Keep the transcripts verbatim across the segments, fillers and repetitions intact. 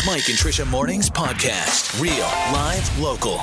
Mike and Trisha Mornings podcast. Real, live, local.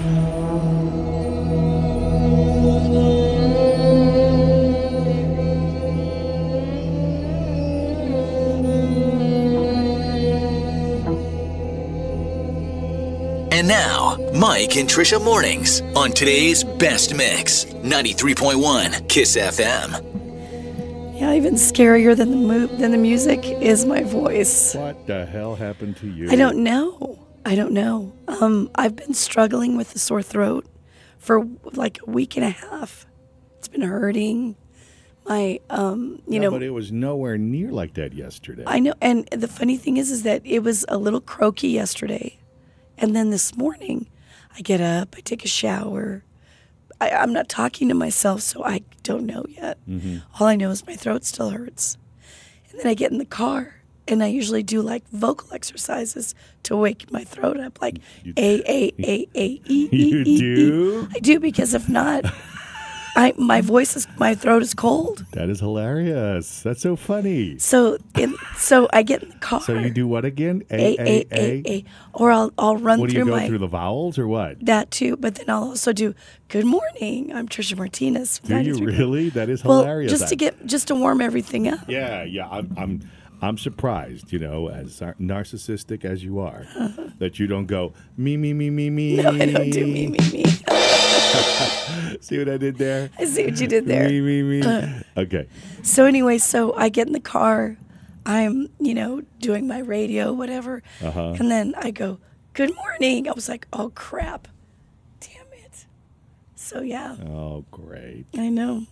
And now, Mike and Trisha Mornings on today's best mix, ninety-three point one Kiss F M. Yeah, even scarier than the mo- than the music is my voice. What the hell happened to you? I don't know. I don't know. Um, I've been struggling with a sore throat for like a week and a half. It's been hurting. My, um, you No, know, but it was nowhere near like that yesterday. I know. And the funny thing is, is that it was a little croaky yesterday. And then this morning, I get up, I take a shower. I, I'm not talking to myself, so I don't know yet. Mm-hmm. All I know is my throat still hurts. And then I get in the car, and I usually do like vocal exercises to wake my throat up, like You- A, A, A, A, E, E, You E, do? E. I do, because if not, I my voice is, my throat is cold. That is hilarious. That's so funny. So, in, so I get in the car. So you do what again? A, A, A, A. Or I'll, I'll run What do through you go my... through the vowels or what? That too, but then I'll also do "Good morning." I'm Trisha Martinez. Do you really? That is Well, hilarious. just to get just to warm everything up. Yeah, yeah. I'm, I'm, I'm surprised. You know, as nar- narcissistic as you are, Uh-huh. that you don't go me, me, me, me, me. No, I don't do me, me, me. See what I did there? I see what you did there. Me, me, me. Uh. Okay. So anyway, so I get in the car. I'm, you know, doing my radio, whatever, Uh-huh. and then I go, "Good morning." I was like, "Oh crap, damn it!" So yeah, Oh, great. I know,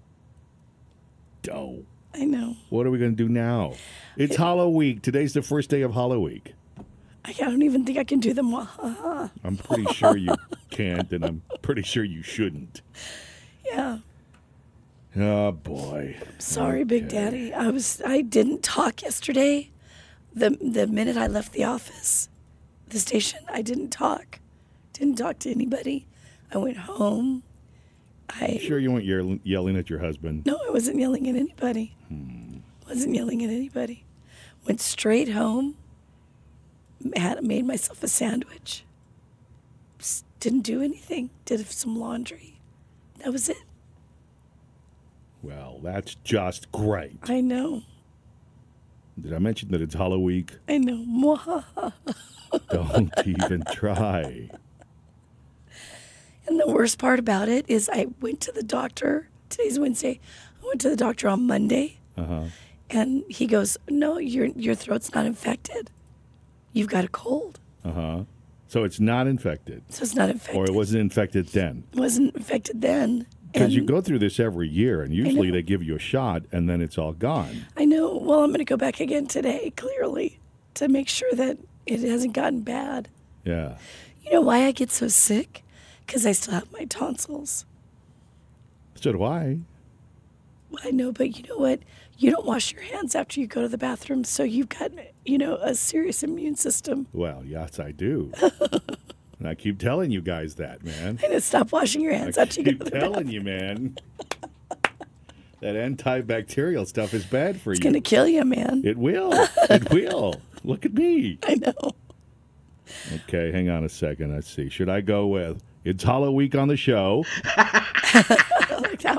Dope. I know. What are we going to do now? It's Hollow Week. Today's the first day of Hollow Week. I don't even think I can do them well. Uh-huh. I'm pretty sure you can't, and I'm pretty sure you shouldn't. Yeah. Oh, boy. Sorry, Big Okay. Daddy. I was I didn't talk yesterday. The the minute I left the office, the station, I didn't talk. Didn't talk to anybody. I went home. I Sure you weren't yell- yelling at your husband? No, I wasn't yelling at anybody. Hmm. Wasn't yelling at anybody. Went straight home. Had made myself a sandwich. Just didn't do anything. Did some laundry. That was it. Well, that's just great. I know. Did I mention that it's Hollow Week? I know. Mwahaha. Don't even try. And the worst part about it is I went to the doctor. Today's Wednesday. I went to the doctor on Monday, Uh-huh. and he goes, "No, your your throat's not infected. You've got a cold, Uh-huh. So it's not infected. so it's not infected. Or it wasn't infected then. It wasn't infected then." Because you And go through this every year, and usually know. they give you a shot, and then it's all gone. I know. Well, I'm going to go back again today, clearly, to make sure that it hasn't gotten bad. Yeah. You know why I get so sick? Because I still have my tonsils. So do I. Well, I know, but you know what? You don't wash your hands after you go to the bathroom, so you've got, you know, a serious immune system. Well, yes, I do. And I keep telling you guys that, man. And stop washing your hands I after you go keep to the telling bathroom. you, man. That antibacterial stuff is bad for It's you. going to kill you, man. It will. It will. Look at me. I know. Okay, hang on a second. Let's see. Should I go with It's Hollow Week on the show? I like that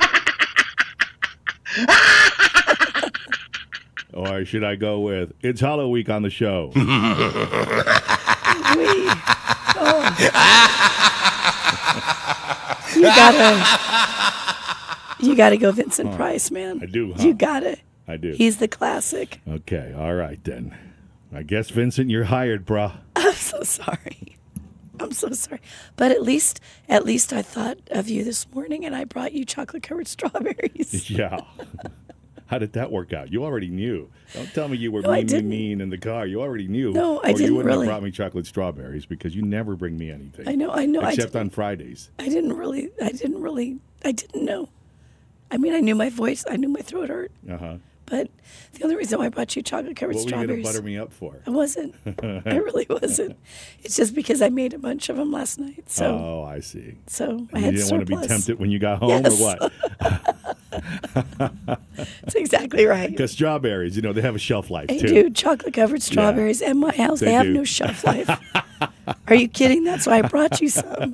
one. Or should I go with It's Hollow Week on the show? Wee. Oh. You gotta, you gotta go Vincent Price, man. I do, huh? You gotta. I do. He's the classic. Okay, all right then. I guess, Vincent, you're hired, bruh. I'm so sorry. I'm so sorry. But at least, at least I thought of you this morning, and I brought you chocolate-covered strawberries. Yeah. How did that work out? You already knew. Don't tell me you were No, I mean, mean, didn't. mean in the car. You already knew. No, I or didn't you wouldn't really. have brought me chocolate strawberries because you never bring me anything. I know, I know. I Except didn't, on Fridays. I didn't really, I didn't really, I didn't know. I mean, I knew my voice. I knew my throat hurt. Uh-huh. But the only reason why I brought you chocolate-covered What were you going strawberries, to butter me up for? I wasn't. I really wasn't. It's just because I made a bunch of them last night. So, Oh, I see. so I And had you didn't want to be surplus. tempted when you got home Yes. or what? That's exactly right. Because strawberries, you know, they have a shelf life, They too. do. Chocolate covered strawberries at my house. They, They have do. no shelf life. Are you kidding? That's why I brought you some.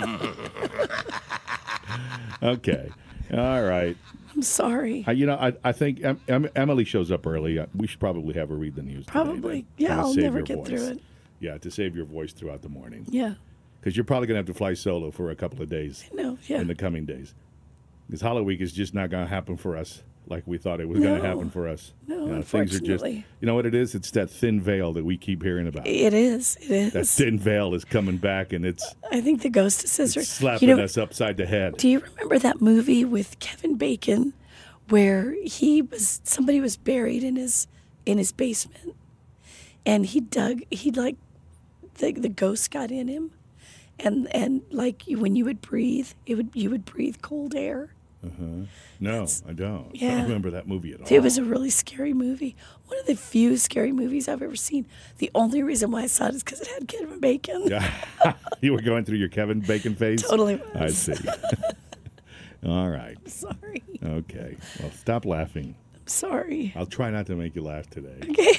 Okay. All right. I'm sorry. Uh, you know, I, I think em- em- Emily shows up early. Uh, we should probably have her read the news. Probably. Today, Yeah, to I'll save never your get voice. through it. Yeah, to save your voice throughout the morning. Yeah. Because you're probably going to have to fly solo for a couple of days No, yeah. in the coming days. Because Hollow Week is just not going to happen for us like we thought it was going No. to happen for us. No, You know, things are just, unfortunately. you know what it is? It's that thin veil that we keep hearing about. It is. It is. That thin veil is coming back, and it's, I think the ghost of Scissor. it's slapping you know, us upside the head. Do you remember that movie with Kevin Bacon where he was somebody was buried in his in his basement and he dug he like the the ghost got in him and and like you, when you would breathe it would you would breathe cold air. No, I don't. I Yeah. don't remember that movie at all. It was a really scary movie. One of the few scary movies I've ever seen. The only reason why I saw it is because it had Kevin Bacon. Yeah. You were going through your Kevin Bacon phase? Totally I was. see. All right. Sorry. Okay. Well, stop laughing. I'm sorry. I'll try not to make you laugh today. Okay.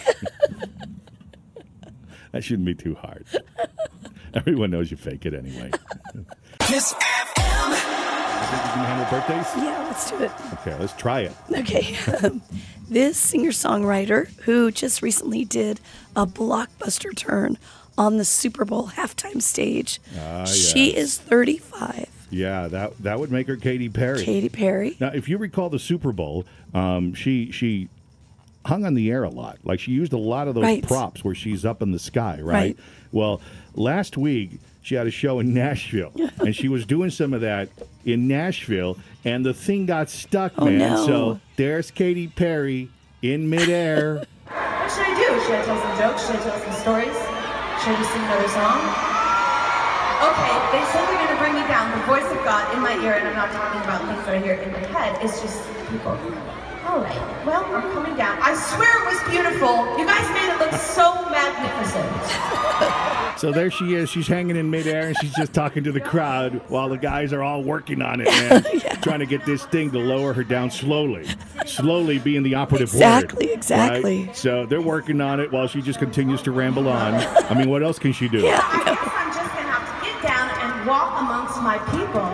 That shouldn't be too hard. Everyone knows you fake it anyway. Kiss F M. You think you can handle birthdays? Yeah, let's do it. Okay, let's try it. Okay. Um, this singer-songwriter who just recently did a blockbuster turn on the Super Bowl halftime stage. Ah, She yes. is thirty-five. Yeah, that that would make her Katy Perry. Katy Perry. Now, if you recall the Super Bowl, um, she she hung on the air a lot. Like she used a lot of those Right. props where she's up in the sky, right? Right. Well, last week she had a show in Nashville, and she was doing some of that in Nashville, and the thing got stuck, Oh, man. no. So there's Katy Perry in midair. What should I do? Should I tell some jokes? Should I tell some stories? Should I just sing another song? Okay, they say they're going to bring me down. The voice of God in my ear, and I'm not talking about things that I hear in my head. It's just people. All right, well, I'm coming down. I swear it was beautiful. You guys made it look so magnificent. So there she is. She's hanging in midair, and she's just talking to the crowd while the guys are all working on it, man. Trying to get this thing to lower her down slowly. Slowly being the operative Exactly, word. exactly. right? So they're working on it while she just continues to ramble on. I mean, what else can she do? Yeah. I guess I'm just going to have to get down and walk amongst my people.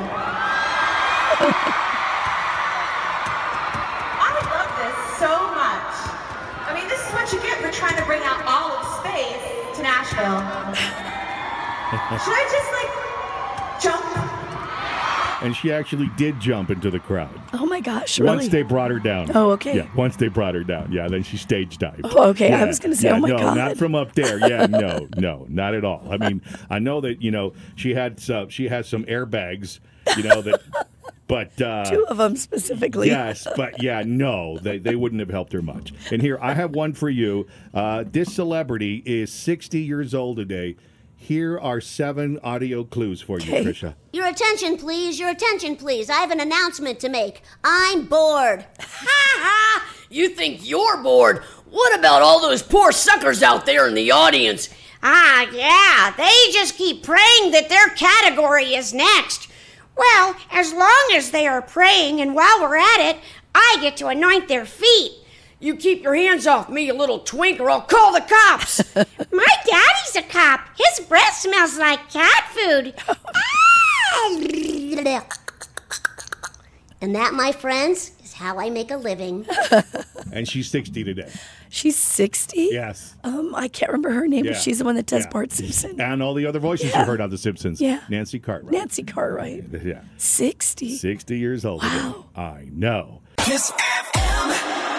I love this so much. I mean, this is what you get for trying to bring out all of space to Nashville. Should I just, like, jump? And she actually did jump into the crowd. Oh my gosh, really? Once they brought her down. Oh, okay. Yeah, once they brought her down. Yeah, then she stage dived. Oh, okay. I Yeah, was gonna say, yeah, oh my no, God. not from up there. Yeah, no, no, not at all. I mean, I know that, you know, she had some, she has some airbags, you know, that, but. Uh, Two of them specifically. Yes, but yeah, no, they, they wouldn't have helped her much. And here, I have one for you. Uh, this celebrity is sixty years old today. Here are seven audio clues for you, Okay. Trisha. Your attention, please. Your attention, please. I have an announcement to make. I'm bored. Ha ha! You think you're bored? What about all those poor suckers out there in the audience? Ah, yeah. They just keep praying that their category is next. Well, as long as they are praying, and while we're at it, I get to anoint their feet. You keep your hands off me, you little twink, or I'll call the cops. My daddy's a cop. His breath smells like cat food. And that, my friends, is how I make a living. And she's sixty today. She's sixty? Yes. Um, I can't remember her name, Yeah. but she's the one that does Yeah. Bart Simpson. And all the other voices Yeah. you heard on The Simpsons. Yeah. Nancy Cartwright. Nancy Cartwright. Yeah. sixty. sixty years old. Wow. Today. I know. Kiss F M.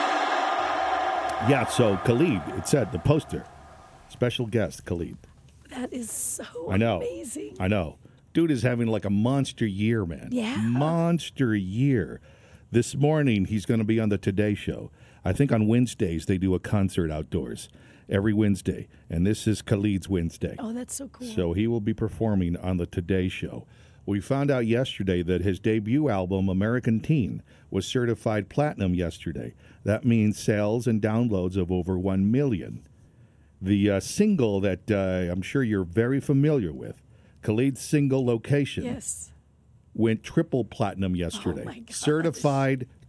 Yeah, so Khalid, it said, the poster. Special guest, Khalid. That is so I know. amazing. I know. Dude is having like a monster year, man. Yeah. Monster year. This morning, he's going to be on the Today Show. I think on Wednesdays, they do a concert outdoors every Wednesday. And this is Khalid's Wednesday. Oh, that's so cool. So he will be performing on the Today Show. We found out yesterday that his debut album, American Teen, was certified platinum yesterday. That means sales and downloads of over one million. The uh, single that uh, I'm sure you're very familiar with, Khalid's single Location, yes. went triple platinum yesterday. Oh my gosh. Certified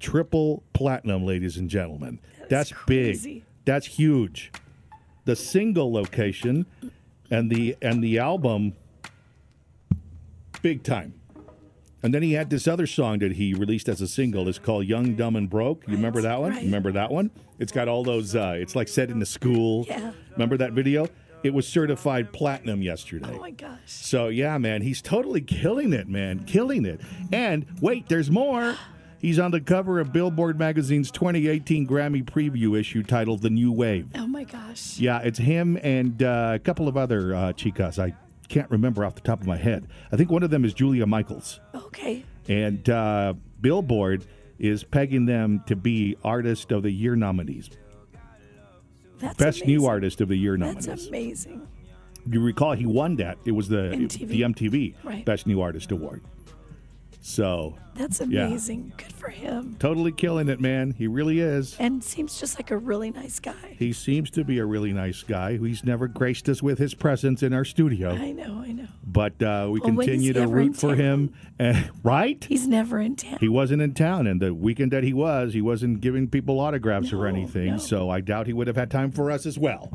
triple platinum, ladies and gentlemen. That is That's crazy. big. That's huge. The single location and the and the album, big time. And then he had this other song that he released as a single. It's called Young, Dumb, and Broke. You remember that one? Right. Remember that one? It's got all those, uh, it's like set in the school. Yeah. Remember that video? It was certified platinum yesterday. Oh my gosh. So, yeah, man, he's totally killing it, man. Killing it. And wait, there's more. He's on the cover of Billboard Magazine's twenty eighteen Grammy preview issue titled The New Wave. Oh my gosh. Yeah, it's him and uh, a couple of other uh, chicas. I can't remember off the top of my head. I think one of them is Julia Michaels. Okay. And uh, Billboard is pegging them to be Artist of the Year nominees. That's Best amazing. New Artist of the Year nominees. That's amazing. You recall he won that. It was the M T V. the M T V Right. Best New Artist Award. So, That's Yeah. amazing. Good for him. totally killing it, man. He really is. And seems just like a really nice guy. He seems to be a really nice guy. He's never graced us with his presence in our studio. I know, I know. But uh, we Well, when is continue he to ever in root for town? him. Uh, right? He's never in town. He wasn't in town, and the weekend that he was, he wasn't giving people autographs or No, anything. no. So I doubt he would have had time for us as well.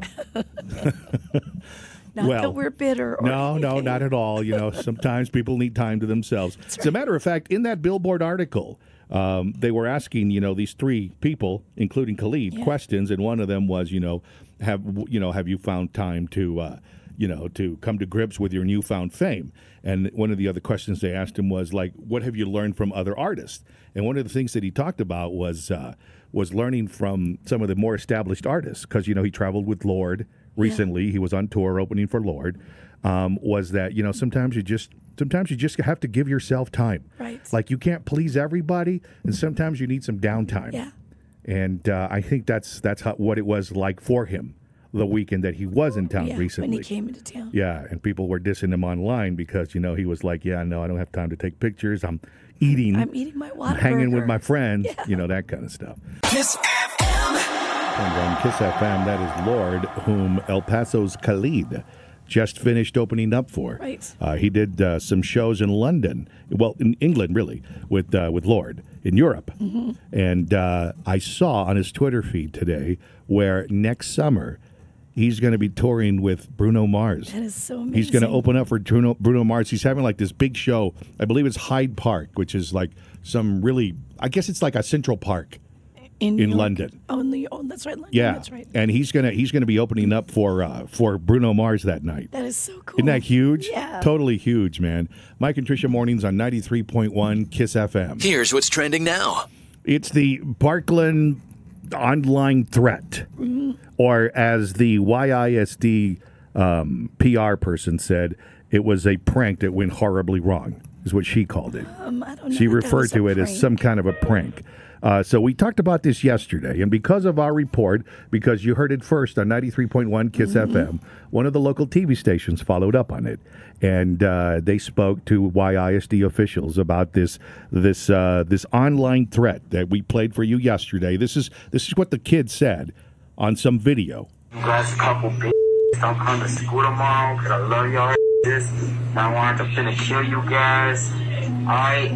Not well, that we're bitter or No, no, anything. not at all. You know, sometimes people need time to themselves. As a matter of fact, in that Billboard article, um, they were asking, you know, these three people, including Khalid, Yeah. questions, and one of them was, you know, have you know, have you found time to, uh, you know, to come to grips with your newfound fame? And one of the other questions they asked him was like, what have you learned from other artists? And one of the things that he talked about was uh, was learning from some of the more established artists, because you know he traveled with Lorde recently. He was on tour opening for Lorde. Um, was that you know sometimes you just sometimes you just have to give yourself time. Right. Like you can't please everybody, and sometimes you need some downtime. Yeah. And uh, I think that's that's how, what it was like for him the weekend that he was in town Yeah, recently. when he came into town. Yeah, and people were dissing him online because you know he was like, "Yeah, no, I don't have time to take pictures. I'm eating, I'm eating my water. hanging with burger. my friends, Yeah. you know, that kind of stuff." Kiss F M. And on Kiss F M, that is Lorde, whom El Paso's Khalid just finished opening up for. Right. Uh, he did uh, some shows in London, well, in England, really, with uh, with Lorde, in Europe. Mm-hmm. And uh, I saw on his Twitter feed today where next summer he's going to be touring with Bruno Mars. That is so amazing. He's going to open up for Bruno, Bruno Mars. He's having like this big show. I believe it's Hyde Park, which is like some really, I guess it's like a Central Park. in, in New York. London. Oh, in the, oh, that's right. London. Yeah, That's right. and he's gonna he's gonna be opening up for uh, for Bruno Mars that night. That is so cool. Isn't that huge? Yeah. Totally huge, man. Mike and Tricia mornings on ninety-three point one Kiss F M. Here's what's trending now. It's the Parkland online threat, Mm-hmm. or as the Y I S D um, P R person said, it was a prank that went horribly wrong, is what she called it. Um, I don't know. She that that referred was a to it as prank. some kind of a prank. Uh, so we talked about this yesterday, and because of our report, because you heard it first on ninety-three point one Kiss Mm-hmm. F M, one of the local T V stations followed up on it, and uh, they spoke to Y I S D officials about this this uh, this online threat that we played for you yesterday. This is this is what the kid said on some video. You guys a couple bitches. Don't come to school tomorrow because I love y'all this. I want to finna kill you guys. Alright,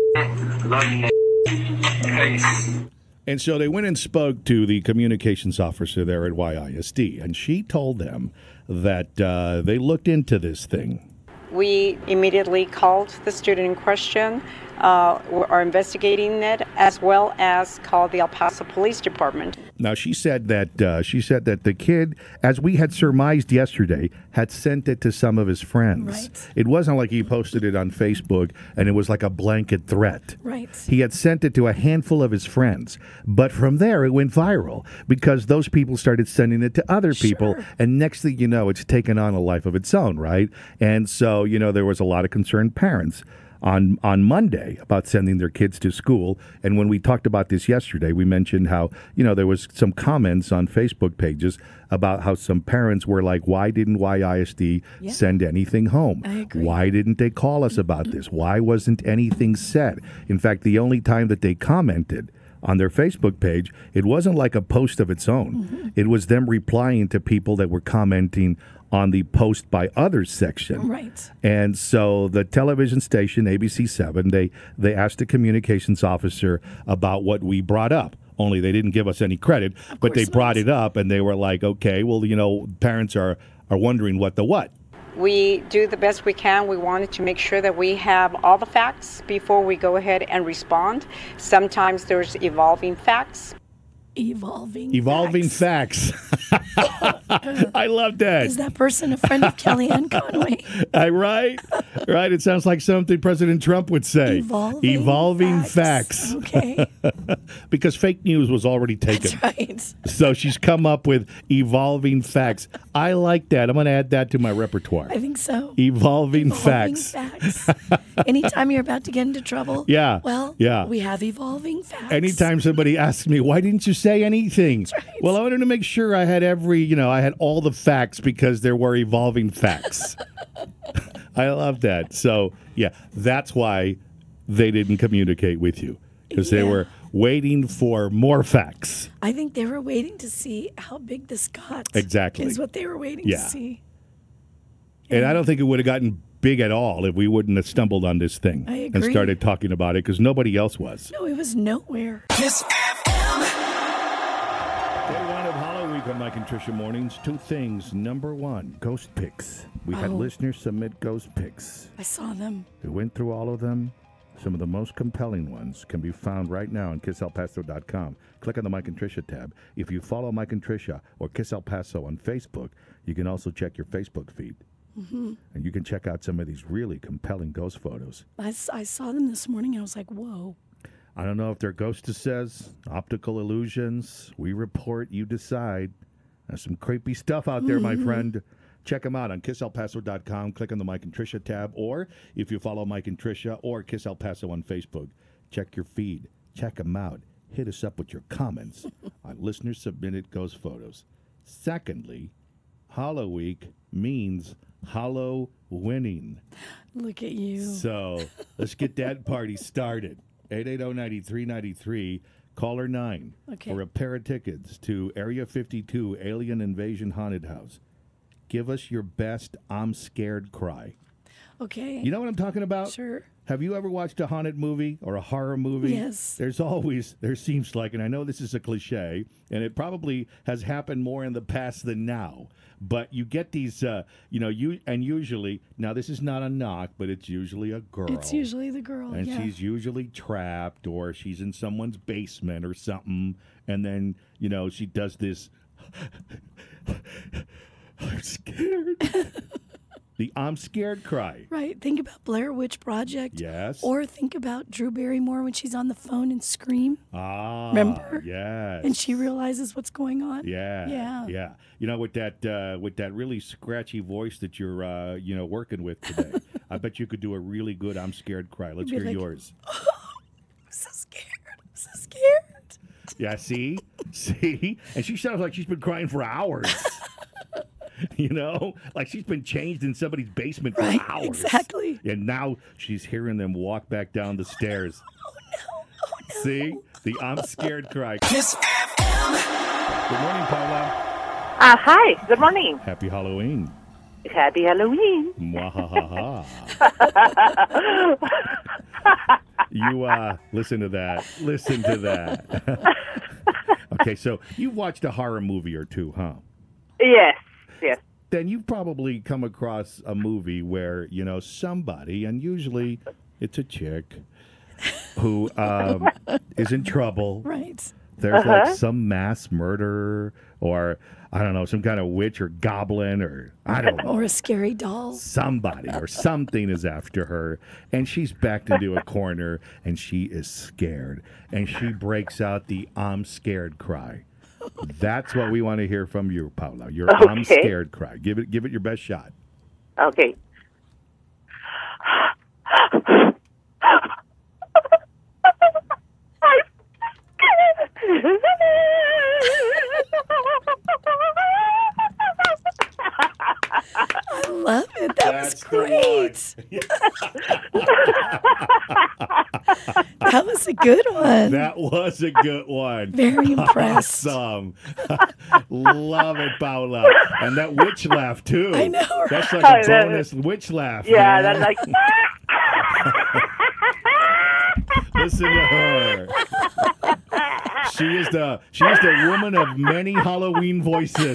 love you. Peace. And so they went and spoke to the communications officer there at Y I S D, and she told them that uh, they looked into this thing. We immediately called the student in question, uh, we are investigating it, as well as called the El Paso Police Department. Now she said that uh, she said that the kid, as we had surmised yesterday, had sent it to some of his friends. Right. It wasn't like he posted it on Facebook and it was like a blanket threat. Right. He had sent it to a handful of his friends, but from there it went viral because those people started sending it to other people, Sure. and next thing you know, it's taken on a life of its own, right? And so you know there was a lot of concerned parents on on Monday about sending their kids to school. And when we talked about this yesterday, we mentioned how, you know, there was some comments on Facebook pages about how some parents were like, why didn't Y I S D Yeah. send anything home? I agree. Why didn't they call us about this? Why wasn't anything said? In fact, the only time that they commented on their Facebook page, it wasn't like a post of its own. Mm-hmm. It was them replying to people that were commenting on the post by others section. Right. And so the television station, A B C seven, they, they asked the communications officer about what we brought up. Only they didn't give us any credit, but they course brought not. it up and they were like, okay, well, you know, parents are, are wondering what the what. We do the best we can. We wanted to make sure that we have all the facts before we go ahead and respond. Sometimes there's evolving facts. Evolving. Evolving facts. I love that. Is that person a friend of Kellyanne Conway? I, right? Right. It sounds like something President Trump would say. Evolving, Evolving facts. facts. Okay. Because fake news was already taken. That's right. So she's come up with evolving facts. I like that. I'm going to add that to my repertoire. I think so. Evolving, Evolving facts. facts. Anytime you're about to get into trouble, Yeah, well, yeah. we have evolving facts. Anytime somebody asks me, why didn't you say anything? That's right. Well, I wanted to make sure I had every, you know, I had all the facts because there were evolving facts. I love that. So, yeah, that's why they didn't communicate with you because they Yeah. were waiting for more facts. I think they were waiting to see how big this got. Exactly. Is what they were waiting Yeah. to see. And I don't think it would have gotten big at all if we wouldn't have stumbled on this thing I and agree. started talking about it because nobody else was. No, it was nowhere. Kiss F M. Day one of Hollow Week on Mike and Tricia Mornings. Two things. Number one, ghost pics. We had Oh. listeners submit ghost pics. I saw them. We went through all of them. Some of the most compelling ones can be found right now on kiss el paso dot com. Click on the Mike and Tricia tab. If you follow Mike and Tricia or Kiss El Paso on Facebook, you can also check your Facebook feed. Mm-hmm. And you can check out some of these really compelling ghost photos. I, s- I saw them this morning. I was like, whoa. I don't know if they're ghostesses, optical illusions. We report, you decide. There's some creepy stuff out there, my friend. Check them out on kiss el paso dot com. Click on the Mike and Tricia tab. Or if you follow Mike and Tricia or Kiss El Paso on Facebook, check your feed. Check them out. Hit us up with your comments on listener submitted ghost photos. Secondly, Hollow Week means hollow winning. Look at you. So let's get that party started. eight eight zero, nine three nine three, caller nine Okay. for a pair of tickets to Area fifty-two Alien Invasion Haunted House. Give us your best I'm scared cry. Okay. You know what I'm talking about? Sure. Have you ever watched a haunted movie or a horror movie? Yes. There's always, there seems like, and I know this is a cliche, and it probably has happened more in the past than now, but you get these, uh, you know, you and usually, now this is not a knock, but it's usually a girl. It's usually the girl. And yeah. she's usually trapped or she's in someone's basement or something. And then, you know, she does this, I'm scared. The I'm scared cry. Right. Think about Blair Witch Project. Yes. Or think about Drew Barrymore when she's on the phone and scream. Ah, Remember? yes. And she realizes what's going on. Yeah, Yeah. yeah. You know, with that uh, with that really scratchy voice that you're uh, you know working with today, I bet you could do a really good "I'm scared" cry. Let's You'd hear be like, yours. I'm so scared. I'm so scared. Yeah, see, see, and she sounds like she's been crying for hours. You know, like she's been changed in somebody's basement for Right, hours. exactly. And now she's hearing them walk back down the stairs. Oh, no. Oh, no. See, the "I'm scared" cry. Kiss F M. Good morning, Paula. Uh, hi, good morning. Happy Halloween. Happy Halloween. Mwahaha. You uh, listen to that. Listen to that. Okay, so you've watched a horror movie or two, huh? Yes, yes. Then you've probably come across a movie where, you know, somebody, and usually it's a chick, who um, is in trouble. Right. There's Uh-huh. like some mass murder or, I don't know, some kind of witch or goblin or, I don't know. Or a scary doll. Somebody or something is after her, and she's backed into a corner, and she is scared, and she breaks out the "I'm scared" cry. That's what we want to hear from you, Paula. Your "I'm Okay. scared" cry. Give it, give it your best shot. Okay. I love it. That That's was great. the That was a good one. That was a good one. Very impressed. Awesome. Love it, Paula. And that witch laugh, too. I know, right? That's like a bonus witch laugh. Yeah, man. that's like. Listen to her. She is the she is the woman of many Halloween voices.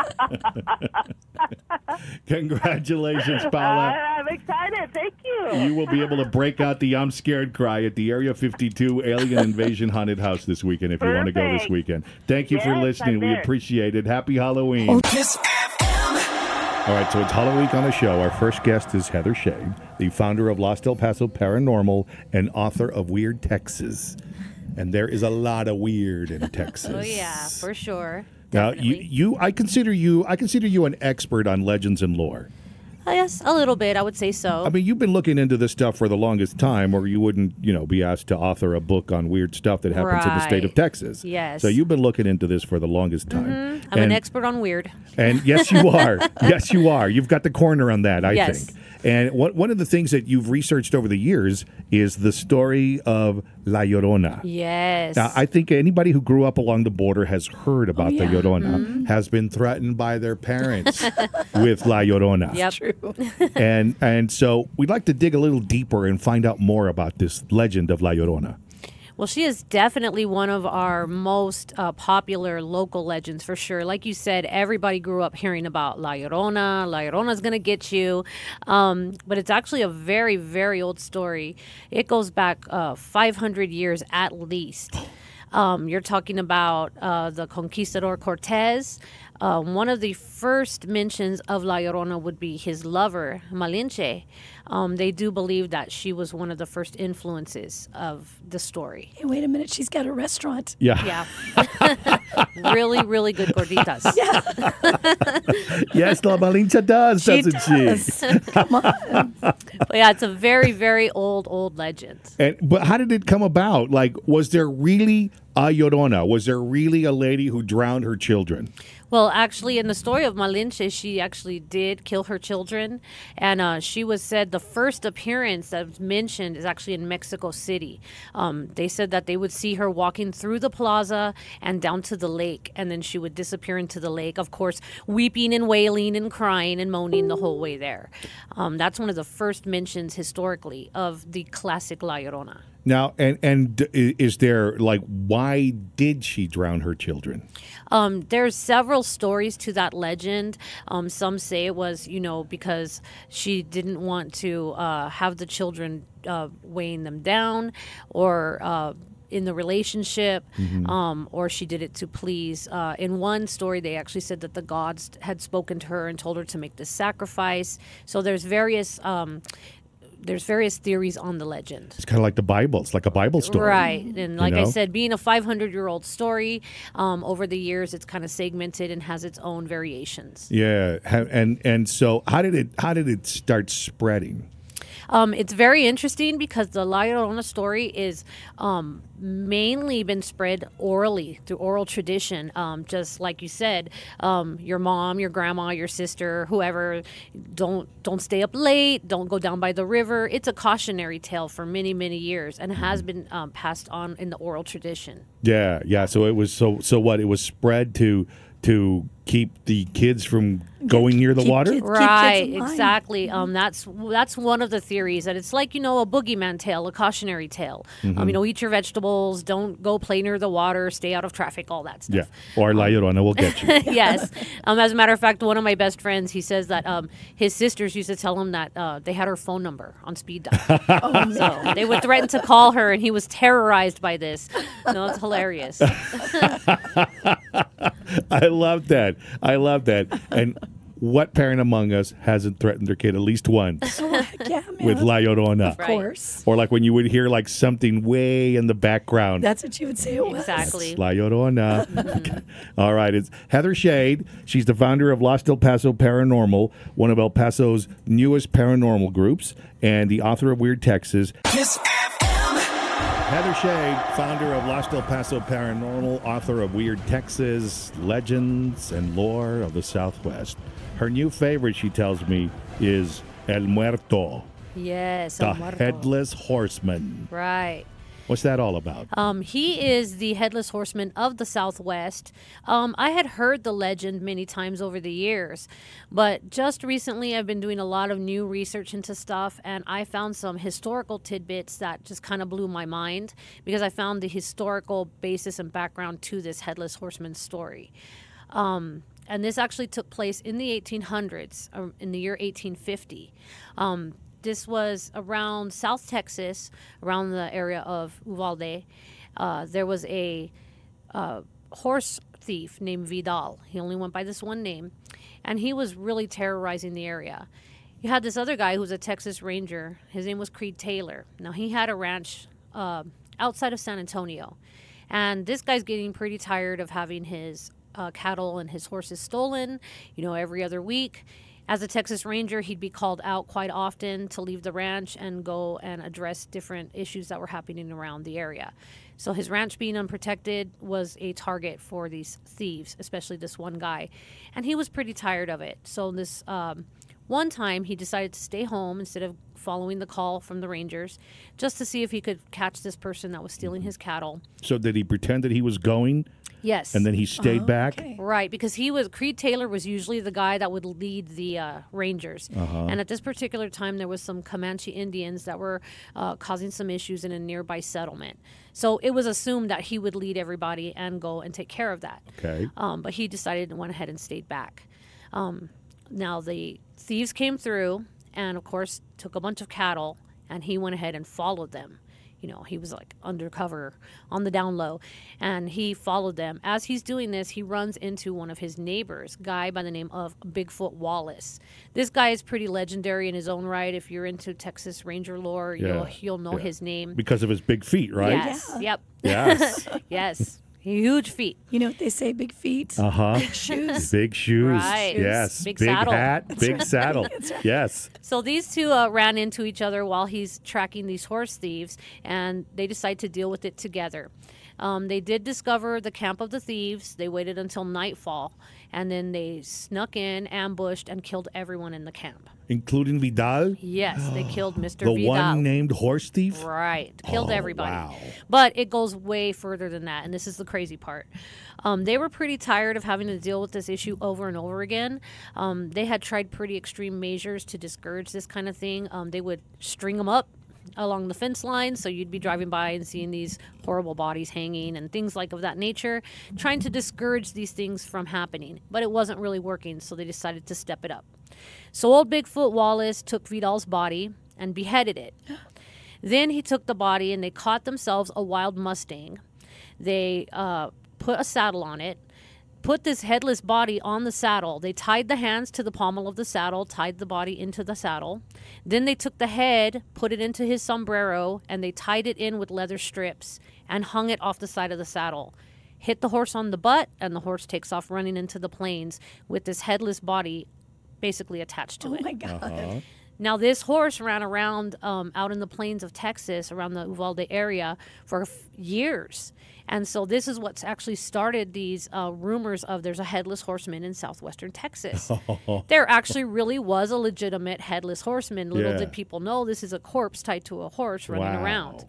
Congratulations, Paula. I'm excited. Thank you. You will be able to break out the I'm scared cry at the Area fifty-two Alien Invasion Haunted House this weekend if you want to go this Perfect. weekend. Thank you for Yes, listening. I'm We there. appreciate it. Happy Halloween. All right, so it's Halloween on the show. Our first guest is Heather Shade, the founder of Lost El Paso Paranormal and author of Weird Texas. And there is a lot of weird in Texas. Oh yeah, for sure. Now, Definitely. you, you, I consider you, I consider you an expert on legends and lore. Uh, yes, a little bit. I would say so. I mean, you've been looking into this stuff for the longest time, or you wouldn't, you know, be asked to author a book on weird stuff that happens in the state of Right. Texas. Yes. So you've been looking into this for the longest time. Mhm. I'm and, an expert on weird. And yes, you are. Yes, you are. You've got the corner on that, I Yes. think. And one one of the things that you've researched over the years is the story of La Llorona. Yes. Now, I think anybody who grew up along the border has heard about yeah. the Llorona, Mm-hmm. has been threatened by their parents with La Llorona. Yep. True. And and so we'd like to dig a little deeper and find out more about this legend of La Llorona. Well, she is definitely one of our most uh, popular local legends for sure. Like you said, everybody grew up hearing about La Llorona. La Llorona's going to get you. Um, but it's actually a very, very old story. It goes back uh, five hundred years at least. Um, you're talking about uh, the conquistador Cortez. Uh, one of the first mentions of La Llorona would be his lover, Malinche. Um, they do believe that she was one of the first influences of the story. Hey, wait a minute. She's got a restaurant. Yeah. Yeah. really, really good gorditas. Yes, La Malinche does, She doesn't does. she? Come on. But yeah, it's a very, very old, old legend. And but how did it come about? Like, was there really a Llorona? Was there really a lady who drowned her children? Well, actually, in the story of Malinche, she actually did kill her children. And uh, she was said the first appearance that was mentioned is actually in Mexico City. Um, they said that they would see her walking through the plaza and down to the lake. And then she would disappear into the lake, of course, weeping and wailing and crying and moaning the whole way there. Um, that's one of the first mentions historically of the classic La Llorona. Now, and and d- is there like why did she drown her children? Um, there's several stories to that legend. Um, some say it was, you know, because she didn't want to uh, have the children uh, weighing them down, or uh, in the relationship, Mm-hmm. um, or she did it to please. Uh, in one story, they actually said that the gods had spoken to her and told her to make this sacrifice. So there's various. Um, There's various theories on the legend. It's kind of like the Bible. It's like a Bible story. Right. And like I know? said, being a five hundred year old story, um, over the years, it's kind of segmented and has its own variations. Yeah. Ha- And and so how did it how did it start spreading? Um, it's very interesting because the La Llorona story is um, mainly been spread orally through oral tradition. Um, just like you said, um, your mom, your grandma, your sister, whoever, don't don't stay up late, don't go down by the river. It's a cautionary tale for many many years and has been um, passed on in the oral tradition. Yeah, yeah. So it was so so what? It was spread to to keep the kids from going near the keep water? kids- Right, in line. exactly. Um, that's that's one of the theories that it's like, you know, a boogeyman tale, a cautionary tale. Um, you know, eat your vegetables, don't go play near the water, stay out of traffic, all that stuff. Yeah. Or La Llorona will get you. Yes. Um, as a matter of fact, one of my best friends, he says that um, his sisters used to tell him that uh, they had her phone number on speed dial. Oh, So they would threaten to call her, and he was terrorized by this. No, it's hilarious. I love that. I love that. And what parent among us hasn't threatened their kid at least once Oh, heck yeah, man. with La Llorona? Of course. Or like when you would hear like something way in the background. That's what you would say it was. Exactly. La Llorona. All right. It's Heather Shade. She's the founder of Lost El Paso Paranormal, one of El Paso's newest paranormal groups, and the author of Weird Texas. Heather Shade, founder of Lost El Paso Paranormal, author of Weird Texas, Legends and Lore of the Southwest. Her new favorite, she tells me, is El Muerto, Yes. the El Muerto. Headless Horseman. Right. What's that all about? Um, he is the headless horseman of the Southwest. Um, I had heard the legend many times over the years, but just recently I've been doing a lot of new research into stuff, and I found some historical tidbits that just kind of blew my mind because I found the historical basis and background to this headless horseman story. Um, and this actually took place in the eighteen hundreds, um, in the year eighteen fifty. Um, This was around South Texas, around the area of Uvalde. Uh, there was a uh, horse thief named Vidal. He only went by this one name, and he was really terrorizing the area. You had this other guy who was a Texas Ranger. His name was Creed Taylor. Now, he had a ranch uh, outside of San Antonio, and this guy's getting pretty tired of having his uh, cattle and his horses stolen, you know, every other week. As a Texas Ranger, he'd be called out quite often to leave the ranch and go and address different issues that were happening around the area. So his ranch being unprotected was a target for these thieves, especially this one guy. And he was pretty tired of it. So this um, one time he decided to stay home instead of following the call from the Rangers, just to see if he could catch this person that was stealing his cattle. So did he pretend that he was going? Yes. And then he stayed Oh, back? okay. Right, because he was Creed Taylor was usually the guy that would lead the uh, Rangers, Uh-huh. and at this particular time there was some Comanche Indians that were uh, causing some issues in a nearby settlement. So it was assumed that he would lead everybody and go and take care of that. Okay. Um, but he decided and went ahead and stayed back. Um, now the thieves came through, and of course took a bunch of cattle, and he went ahead and followed them. You know, he was like undercover on the down low, and he followed them. As he's doing this, he runs into one of his neighbors, a guy by the name of Bigfoot Wallace. This guy is pretty legendary in his own right. If you're into Texas Ranger lore, Yeah, you'll you'll know yeah. his name. Because of his big feet, right? Yes. Yeah. Yep. Yes. Yes. Huge feet. You know what they say? Big feet, Uh-huh. big shoes. Big shoes. Right. Yes. Big saddle. hat, big saddle. Yes. So these two uh, ran into each other while he's tracking these horse thieves, and they decide to deal with it together. Um, they did discover the camp of the thieves. They waited until nightfall, and then they snuck in, ambushed, and killed everyone in the camp. Including Vidal? Yes, they killed Mister The Vidal. one named horse thief? Right. Killed Oh, everybody. wow. But it goes way further than that, and this is the crazy part. Um, they were pretty tired of having to deal with this issue over and over again. Um, they had tried pretty extreme measures to discourage this kind of thing. Um, they would string them up along the fence line, so you'd be driving by and seeing these horrible bodies hanging and things like of that nature, trying to discourage these things from happening. But it wasn't really working, so they decided to step it up. So old Bigfoot Wallace took Vidal's body and beheaded it. Then he took the body and they caught themselves a wild Mustang. They uh, put a saddle on it, put this headless body on the saddle. They tied the hands to the pommel of the saddle, tied the body into the saddle. Then they took the head, put it into his sombrero, and they tied it in with leather strips and hung it off the side of the saddle. Hit the horse on the butt, and the horse takes off running into the plains with this headless body basically attached to Oh it. my God. Uh-huh. Now, this horse ran around um, out in the plains of Texas, around the Uvalde area, for f- years. And so this is what's actually started these uh, rumors of there's a headless horseman in southwestern Texas. There actually really was a legitimate headless horseman. Little Yeah. did people know this is a corpse tied to a horse running Wow. around.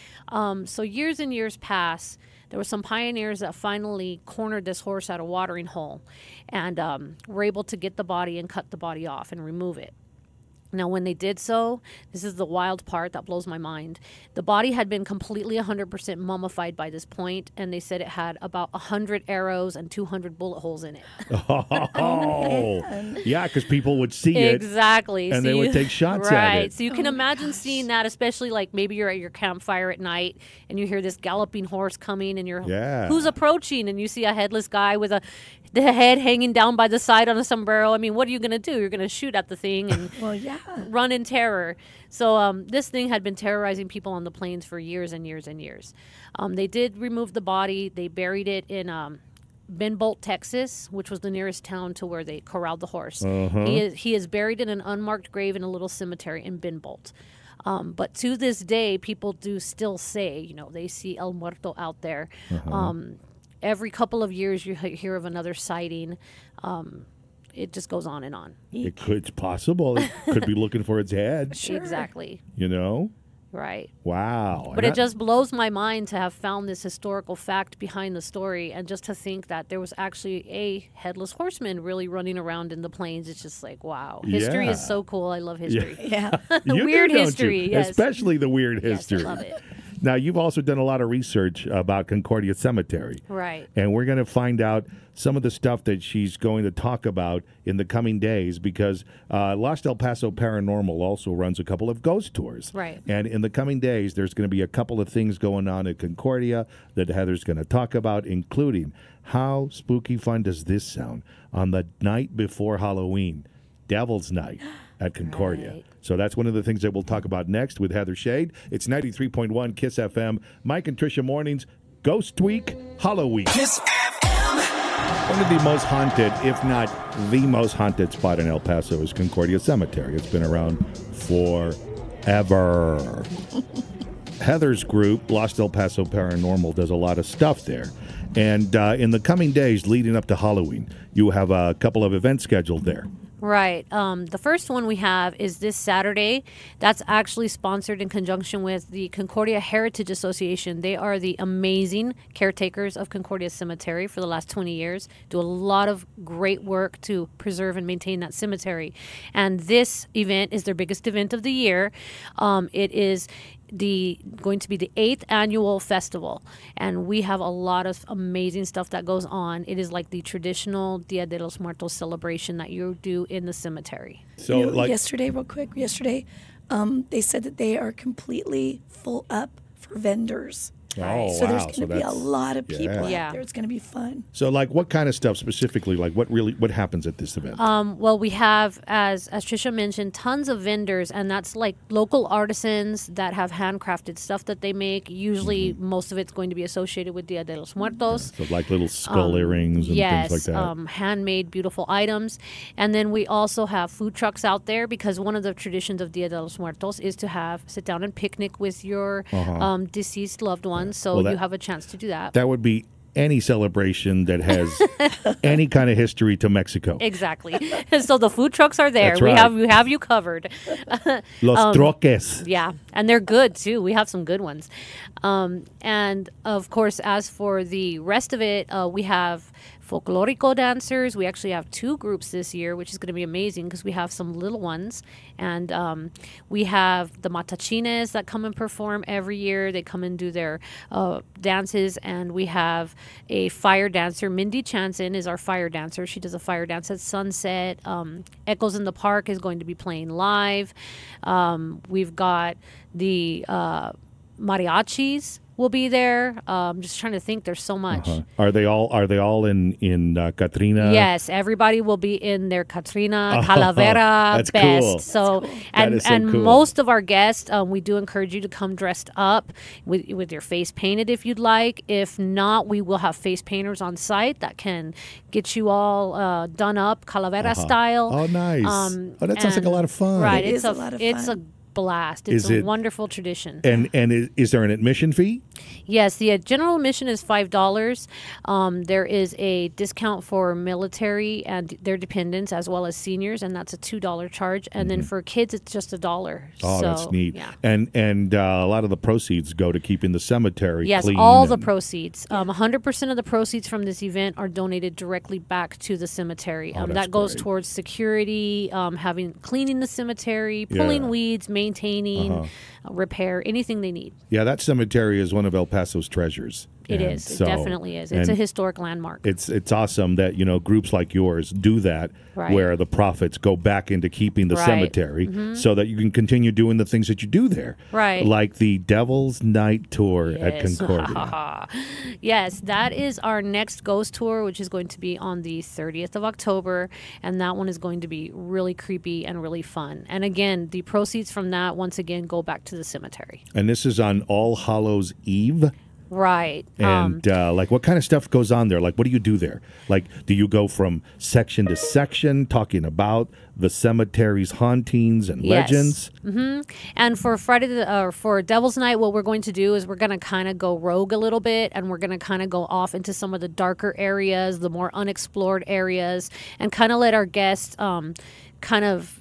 Um, so years and years pass. There were some pioneers that finally cornered this horse at a watering hole and um, were able to get the body and cut the body off and remove it. Now, when they did so, this is the wild part that blows my mind. The body had been completely one hundred percent mummified by this point, and they said it had about one hundred arrows and two hundred bullet holes in it. Oh, yeah, because people would see it. Exactly. And So they would you- take shots right. at it. So you can imagine seeing that, especially like maybe you're at your campfire at night and you hear this galloping horse coming and you're, Yeah. who's approaching? And you see a headless guy with a the head hanging down by the side on a sombrero. I mean, what are you going to do? You're going to shoot at the thing and Well, yeah. run in terror. So um, this thing had been terrorizing people on the plains for years and years and years. Um, they did remove the body. They buried it in um, Benbolt, Texas, which was the nearest town to where they corralled the horse. Uh-huh. He is he is buried in an unmarked grave in a little cemetery in Benbolt. Um, but to this day, people do still say, you know, they see El Muerto out there. Uh-huh. Um, every couple of years, you he- hear of another sighting. Um, it just goes on and on. It could, it's possible. It could be looking for its head, Exactly. you know? Right. Wow. But And it just blows my mind to have found this historical fact behind the story, and just to think that there was actually a headless horseman really running around in the plains. It's just like, wow. History Yeah. is so cool. I love history. Yeah. You do, Weird don't you? history, yes. Especially the weird Yes, I history. love it. Now, you've also done a lot of research about Concordia Cemetery. Right. And we're going to find out some of the stuff that she's going to talk about in the coming days, because uh, Lost El Paso Paranormal also runs a couple of ghost tours. Right. And in the coming days, there's going to be a couple of things going on at Concordia that Heather's going to talk about, including how spooky fun does this sound on the night before Halloween, Devil's Night at Concordia. Right. So that's one of the things that we'll talk about next with Heather Shade. It's ninety-three point one KISS F M. Mike and Tricia Mornings, Ghost Week, Halloween. KISS F M. One of the most haunted, if not the most haunted spot in El Paso is Concordia Cemetery. It's been around forever. Heather's group, Lost El Paso Paranormal, does a lot of stuff there. And uh, in the coming days leading up to Halloween, you have a couple of events scheduled there. Right. Um, the first one we have is this Saturday. That's actually sponsored in conjunction with the Concordia Heritage Association. They are the amazing caretakers of Concordia Cemetery for the last twenty years. Do a lot of great work to preserve and maintain that cemetery. And this event is their biggest event of the year. Um, it is the going to be the eighth annual festival, and we have a lot of amazing stuff that goes on. It is like the traditional Dia de los Muertos celebration that you do in the cemetery. So, You know, like, yesterday, real quick, yesterday, um, they said that they are completely full up for vendors. oh, so wow. there's going to So be a that's- lot of people yeah. out Yeah. there. It's going to be fun. So, like, what kind of stuff specifically? Like, what really what happens at this event? Um, well, we have, as as Trisha mentioned, tons of vendors, and that's like local artisans that have handcrafted stuff that they make. Usually, Mm-hmm. most of it's going to be associated with Dia de los Muertos. so, like little skull Um, earrings and yes, things like that. um, handmade, beautiful items. And then we also have food trucks out there, because one of the traditions of Dia de los Muertos is to have sit down and picnic with your um, deceased loved ones. So Uh-huh. Well, that- you have a chance to do that. That would be any celebration that has any kind of history to Mexico. Exactly. So the food trucks are there. That's We right. have we have you covered. Los Um, troques. Yeah, and they're good too. We have some good ones. Um, and of course, as for the rest of it, uh, we have folklorico dancers. We actually have two groups this year, which is going to be amazing because we have some little ones. And um, we have the matachines that come and perform every year. They come and do their uh, dances. And we have a fire dancer. Mindy Chanson is our fire dancer. She does a fire dance at sunset. Um, Echoes in the Park is going to be playing live. Um, we've got the uh, mariachis will be there. Um, just trying to think. There's so much. Uh-huh. Are they all? Are they all in in uh, Katrina? Yes, everybody will be in their Katrina Oh, Calavera that's best. cool. So and That is so and cool. most of our guests, um, we do encourage you to come dressed up with with your face painted if you'd like. If not, we will have face painters on site that can get you all uh, done up Calavera style. Oh, nice. Um, oh, that sounds like a and- lot of fun. Right, It it's is a lot of it's fun. a blast. It's Is a it- wonderful tradition. And and is, is there an admission fee? Yes, the uh, general admission is five dollars. Um, there is a discount for military and their dependents as well as seniors, and that's a two dollar charge. And then for kids, it's just a dollar. Oh, so, that's neat. Yeah. And and uh, a lot of the proceeds go to keeping the cemetery Yes, clean. all the and- proceeds. Um, one hundred percent of the proceeds from this event are donated directly back to the cemetery. Oh, Um, that's that goes great. towards security, um, having cleaning the cemetery, pulling Yeah. weeds, maintaining, Uh-huh. uh, repair, anything they need. Yeah, that cemetery is one of El Paso's treasures. It And is. so- it definitely is. It's a and historic landmark. It's it's awesome that you know groups like yours do that, Right. where the profits go back into keeping the Right. cemetery, Mhm. so that you can continue doing the things that you do there, Right. Like the Devil's Night Tour at Yes. Concordia. Yes, that is our next ghost tour, which is going to be on the thirtieth of October. And that one is going to be really creepy and really fun. And again, the proceeds from that, once again, go back to the cemetery. And this is on All Hallows Eve. Right. Um, And uh, like, what kind of stuff goes on there? Like, what do you do there? Like, do you go from section to section talking about the cemetery's hauntings and Yes. legends? hmm And for Friday, the, uh, for Devil's Night, what we're going to do is we're going to kind of go rogue a little bit, and we're going to kind of go off into some of the darker areas, the more unexplored areas, and kind of let our guests um, kind of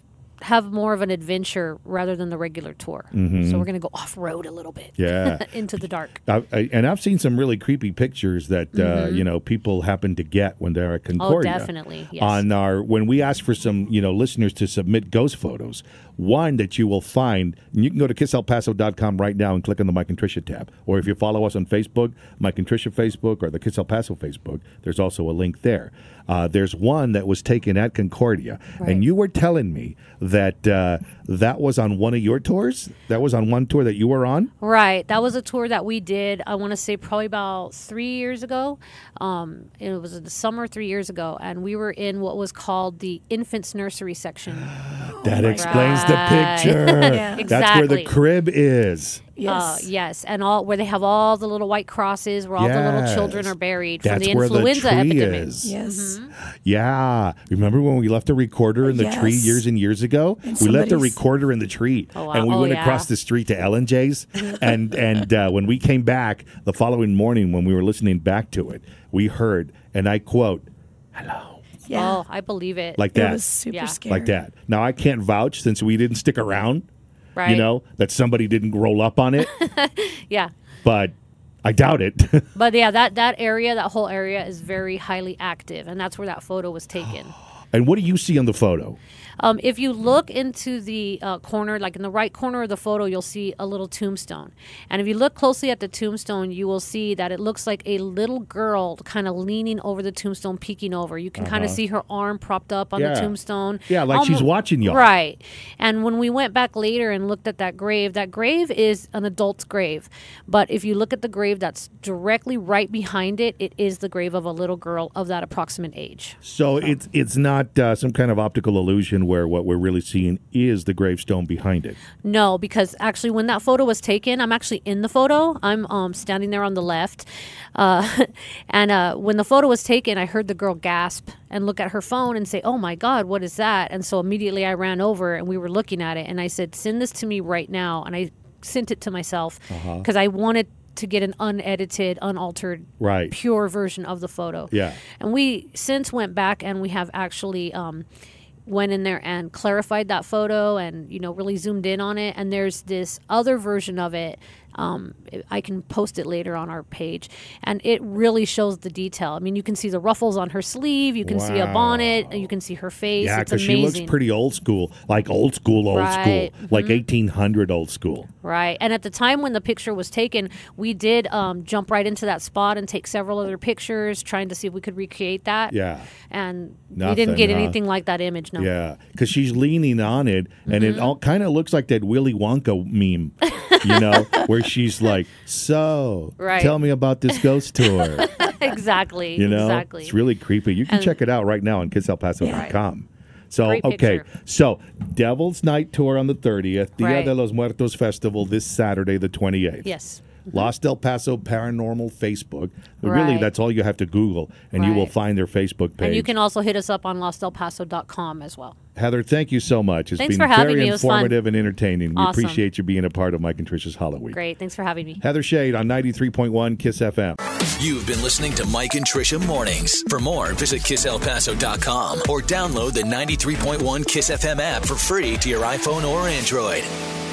have more of an adventure rather than the regular tour. Mhm. So we're going to go off-road a little bit. Yeah. Into the dark. I, I, and I've seen some really creepy pictures that uh, Mhm. you know people happen to get when they're at Concordia. Oh, definitely, yes. On our when we ask for some you know listeners to submit ghost photos, one that you will find, and you can go to kiss el paso dot com right now and click on the Mike and Tricia tab, or if you follow us on Facebook, Mike and Tricia Facebook, or the Kiss El Paso Facebook, there's also a link there. Uh, there's one that was taken at Concordia, Right. and you were telling me that uh, that was on one of your tours. That was on one tour that you were on. Right. That was a tour that we did, I want to say probably about three years ago. Um, it was in the summer three years ago. And we were in what was called the infants nursery section. That explains the Right. picture. Yeah. That's where the Exactly. crib is. Uh, yes. And all where they have all the little white crosses where all the little children Yes. are buried That's from the where the influenza tree epidemic. is. Yes. Yeah. Remember when we left the recorder in the tree Yes. years and years ago? And we left the somebody's- recorder in the tree. Oh, wow. And we Oh, went yeah. across the street to Ellen J's. and and uh, when we came back the following morning, when we were listening back to it, we heard, and I quote, Yeah. Oh, I believe it. like that. It was super Yeah. scary. Like that. Now, I can't vouch since we didn't stick around, you Right. know, that somebody didn't roll up on it, Yeah. but I doubt it. But yeah, that, that area, that whole area is very highly active. And that's where that photo was taken. And what do you see on the photo? Um, if you look into the uh, corner, like in the right corner of the photo, you'll see a little tombstone. And if you look closely at the tombstone, you will see that it looks like a little girl kind of leaning over the tombstone, peeking over. You can kind of Uh-huh. see her arm propped up on Yeah. the tombstone. Yeah, like she's Almo- watching y'all. Right. And when we went back later and looked at that grave, that grave is an adult's grave. But if you look at the grave that's directly right behind it, it is the grave of a little girl of that approximate age. So it's it's not uh, some kind of optical illusion where what we're really seeing is the gravestone behind it. No, because actually when that photo was taken, I'm actually in the photo. I'm um, standing there on the left. Uh, and uh, when the photo was taken, I heard the girl gasp and look at her phone and say, oh my God, what is that? And so immediately I ran over and we were looking at it. And I said, send this to me right now. And I sent it to myself Uh-huh. because I wanted to get an unedited, unaltered, Right. pure version of the photo. Yeah. And we since went back and we have actually um, went in there and clarified that photo and, you know, really zoomed in on it. And there's this other version of it. Um, I can post it later on our page. And it really shows the detail. I mean, you can see the ruffles on her sleeve. You can see a bonnet. You can see her face. Yeah, it's because amazing. she looks pretty old school, like old school, old Right. school, like eighteen hundred old school. Right. And at the time when the picture was taken, we did um, jump right into that spot and take several other pictures, trying to see if we could recreate that. Yeah. And we Nothing, didn't get huh? anything like that image, no. Yeah, because she's leaning on it, and Mm-hmm. it all kind of looks like that Willy Wonka meme, you know, where she's like, "So, Right. tell me about this ghost tour." exactly. You know, Exactly. it's really creepy. You can And- check it out right now on kiss el paso dot com. So, Great okay. picture. So, Devil's Night Tour on the thirtieth, Dia Right. de los Muertos Festival this Saturday, the twenty-eighth. Yes. Lost El Paso Paranormal Facebook. Really, Right. that's all you have to Google, and you will Right. find their Facebook page. And you can also hit us up on lost el paso dot com as well. Heather, thank you so much. It's Thanks been for having very me. It was fun. informative and entertaining. We Awesome. appreciate you being a part of Mike and Tricia's Halloween. Great. Thanks for having me. Heather Shade on ninety-three point one Kiss F M. You've been listening to Mike and Tricia Mornings. For more, visit kiss el paso dot com or download the ninety-three point one Kiss F M app for free to your iPhone or Android.